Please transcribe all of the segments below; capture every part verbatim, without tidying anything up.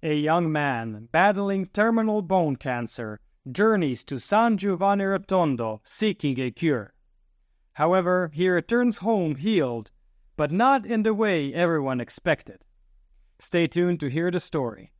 A young man battling terminal bone cancer journeys to San Giovanni Rotondo seeking a cure. However, he returns home healed, but not in the way everyone expected. Stay tuned to hear the story.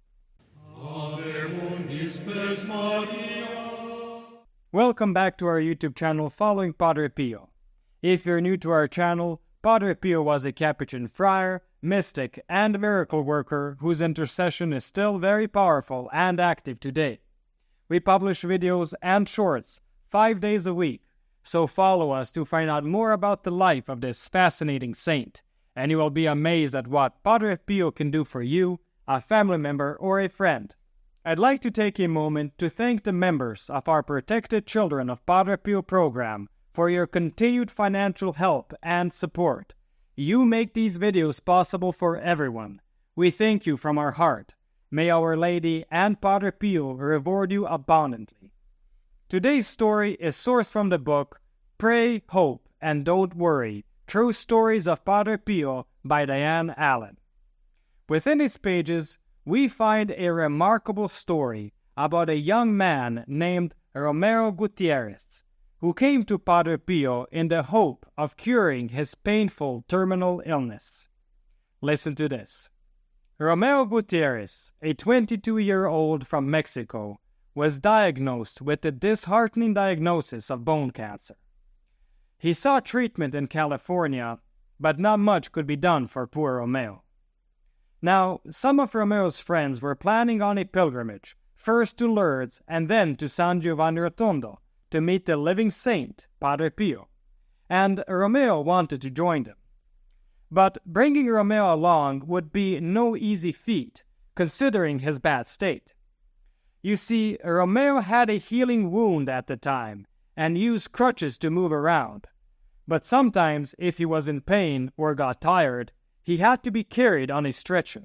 Welcome back to our YouTube channel following Padre Pio. If you're new to our channel, Padre Pio was a Capuchin friar, mystic, and miracle worker whose intercession is still very powerful and active today. We publish videos and shorts five days a week, so follow us to find out more about the life of this fascinating saint, and you will be amazed at what Padre Pio can do for you, a family member, or a friend. I'd like to take a moment to thank the members of our Protected Children of Padre Pio program for your continued financial help and support. You make these videos possible for everyone. We thank you from our heart. May Our Lady and Padre Pio reward you abundantly. Today's story is sourced from the book Pray, Hope, and Don't Worry, True Stories of Padre Pio by Diane Allen. Within its pages, we find a remarkable story about a young man named Romero Gutierrez, who came to Padre Pio in the hope of curing his painful terminal illness. Listen to this. Romero Gutierrez, a twenty-two-year-old from Mexico, was diagnosed with the disheartening diagnosis of bone cancer. He sought treatment in California, but not much could be done for poor Romero. Now, some of Romero's friends were planning on a pilgrimage, first to Lourdes and then to San Giovanni Rotondo, to meet the living saint, Padre Pio, and Romero wanted to join them. But bringing Romero along would be no easy feat, considering his bad state. You see, Romero had a healing wound at the time, and used crutches to move around. But sometimes, if he was in pain or got tired, he had to be carried on a stretcher.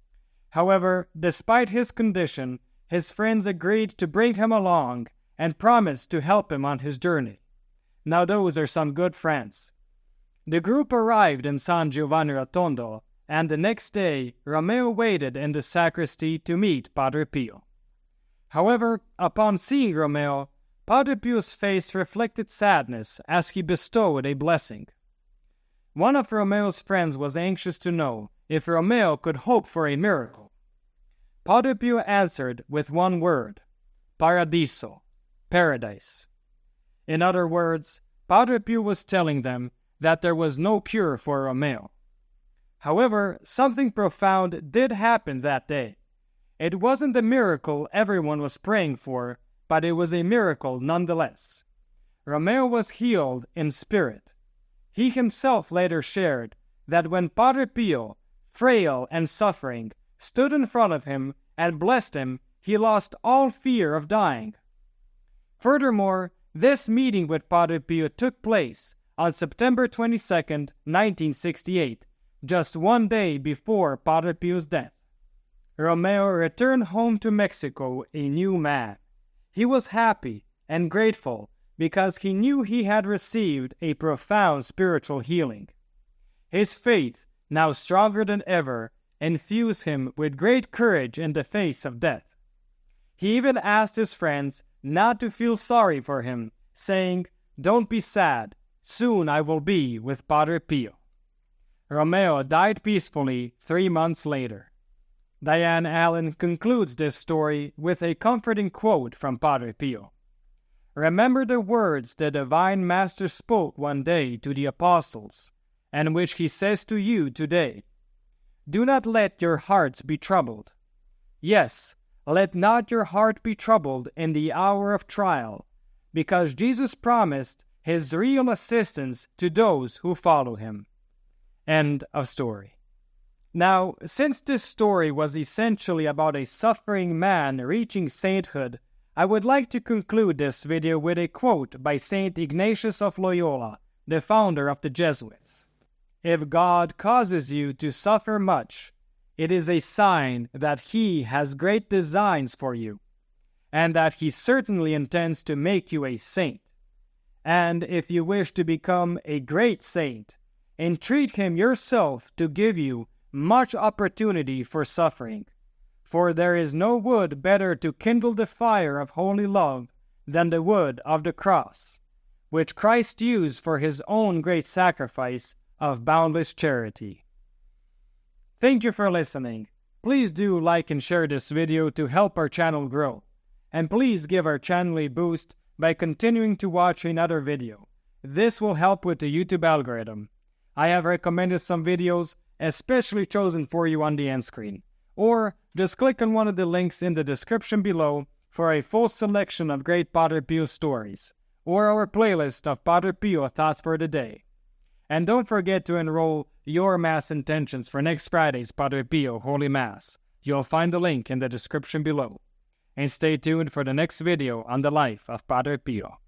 However, despite his condition, his friends agreed to bring him along and promised to help him on his journey. Now those are some good friends. The group arrived in San Giovanni Rotondo, and the next day Romero waited in the sacristy to meet Padre Pio. However, upon seeing Romero, Padre Pio's face reflected sadness as he bestowed a blessing. One of Romero's friends was anxious to know if Romero could hope for a miracle. Padre Pio answered with one word, Paradiso, paradise. In other words, Padre Pio was telling them that there was no cure for Romero. However, something profound did happen that day. It wasn't the miracle everyone was praying for, but it was a miracle nonetheless. Romero was healed in spirit. He himself later shared that when Padre Pio, frail and suffering, stood in front of him and blessed him, he lost all fear of dying. Furthermore, this meeting with Padre Pio took place on September twenty-second, nineteen sixty-eight, just one day before Padre Pio's death. Romero returned home to Mexico a new man. He was happy and grateful because he knew he had received a profound spiritual healing. His faith, now stronger than ever, infused him with great courage in the face of death. He even asked his friends not to feel sorry for him, saying, "Don't be sad, soon I will be with Padre Pio." Romero died peacefully three months later. Diane Allen concludes this story with a comforting quote from Padre Pio. Remember the words the Divine Master spoke one day to the apostles, and which he says to you today. Do not let your hearts be troubled. Yes, let not your heart be troubled in the hour of trial, because Jesus promised his real assistance to those who follow him. End of story. Now, since this story was essentially about a suffering man reaching sainthood, I would like to conclude this video with a quote by Saint Ignatius of Loyola, the founder of the Jesuits. If God causes you to suffer much, it is a sign that He has great designs for you, and that He certainly intends to make you a saint. And if you wish to become a great saint, entreat Him yourself to give you much opportunity for suffering. For there is no wood better to kindle the fire of holy love than the wood of the cross, which Christ used for his own great sacrifice of boundless charity. Thank you for listening. Please do like and share this video to help our channel grow. And please give our channel a boost by continuing to watch another video. This will help with the YouTube algorithm. I have recommended some videos especially chosen for you on the end screen. Or just click on one of the links in the description below for a full selection of great Padre Pio stories, or our playlist of Padre Pio thoughts for the day. And don't forget to enroll your Mass intentions for next Friday's Padre Pio Holy Mass. You'll find the link in the description below. And stay tuned for the next video on the life of Padre Pio.